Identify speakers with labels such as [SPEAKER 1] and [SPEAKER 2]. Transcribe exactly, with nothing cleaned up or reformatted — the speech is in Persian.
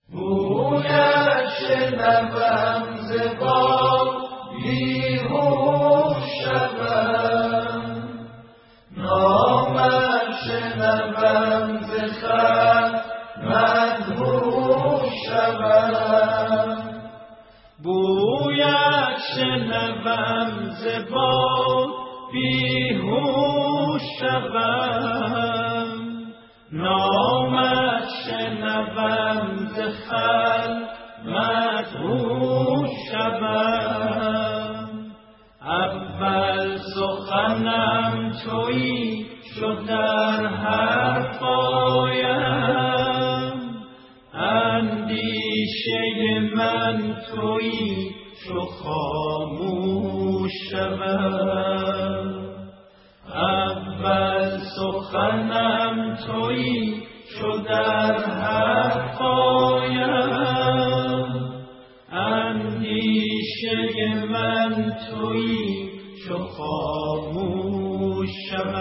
[SPEAKER 1] بویش شنوم ز باد بیهوش شوم، نامش شنوم ز خلق مدهوش شوم. بویش شنوم ز باد بیهوش شوم، نامش شنوم ز خلق مدهوش شوم. اول سخنم تویی شد در حرفایم، اندیشه من تویی چو خاموش شوم. اول سخنم تویی چو در حرفایم، اندیشه من تویی چو خاموش شوم.